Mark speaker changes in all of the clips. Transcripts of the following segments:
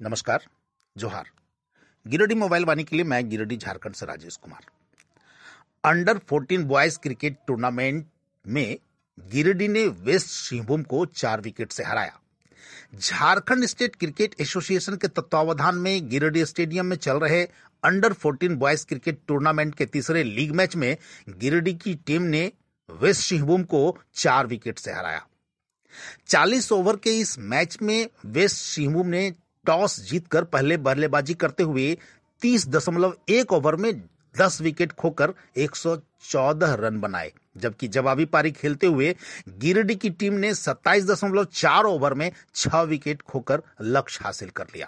Speaker 1: नमस्कार, जोहार। गिरिडीह मोबाइल वाणी के लिए मैं गिरिडीह झारखंड से Rajesh Kumar. Under 14 boys cricket tournament में गिरिडीह ने वेस्ट सिंहभूम को 4 विकेट से हराया। झारखंड स्टेट क्रिकेट एसोसिएशन के तत्वावधान में गिरिडीह स्टेडियम में चल रहे अंडर 14 बॉयज क्रिकेट टूर्नामेंट के तीसरे लीग मैच में गिरिडीह की टीम ने वेस्ट सिंहभूम को 4 विकेट से हराया। 40 ओवर के इस मैच में वेस्ट सिंहभूम ने टॉस जीतकर पहले बल्लेबाजी करते हुए 30.1 ओवर में 10 विकेट खोकर 114 रन बनाए, जबकि जवाबी पारी खेलते हुए गिरिडीह की टीम ने 27.4 ओवर में 6 विकेट खोकर लक्ष्य हासिल कर लिया।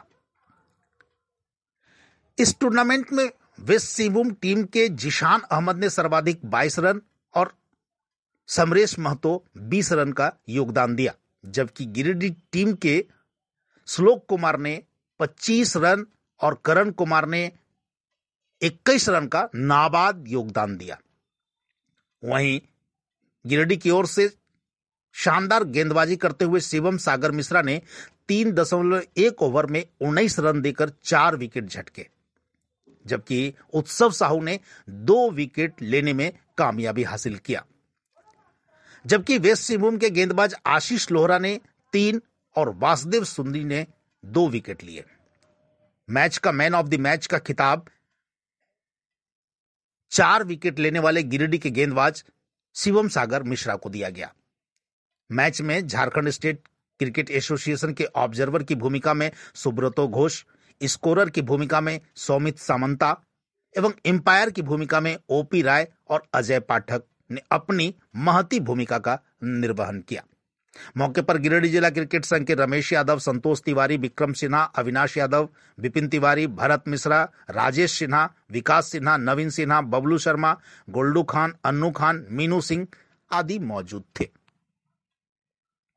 Speaker 1: इस टूर्नामेंट में वेस्ट सिंहभूम टीम के जिशान अहमद ने सर्वाधिक 22 रन और समरेश महतो 20 रन का योगदान दिया, जबकि गिरिडीह टीम के श्लोक कुमार ने 25 रन और करण कुमार ने 21 रन का नाबाद योगदान दिया। वहीं गिरिडीह की ओर से शानदार गेंदबाजी करते हुए शिवम सागर मिश्रा ने 3.1 ओवर में 19 रन देकर 4 विकेट झटके, जबकि उत्सव साहू ने 2 विकेट लेने में कामयाबी हासिल किया। जबकि वेस्ट सिंहभूम के गेंदबाज आशीष लोहरा ने 3 और वासुदेव सुंदरी ने 2 विकेट लिए। मैच का मैन ऑफ द मैच का खिताब 4 विकेट लेने वाले गिरिडीह के गेंदबाज शिवम सागर मिश्रा को दिया गया। मैच में झारखंड स्टेट क्रिकेट एसोसिएशन के ऑब्जर्वर की भूमिका में सुब्रतो घोष, स्कोरर की भूमिका में सौमित सामंता एवं एम्पायर की भूमिका में ओपी राय और अजय पाठक ने अपनी महती भूमिका का निर्वहन किया। मौके पर गिरिडीह जिला क्रिकेट संघ के रमेश यादव, संतोष तिवारी, विक्रम सिन्हा, अविनाश यादव, विपिन तिवारी, भरत मिश्रा, राजेश सिन्हा, विकास सिन्हा, नवीन सिन्हा, बबलू शर्मा, गोल्डू खान, अन्नू खान, मीनू सिंह आदि मौजूद थे।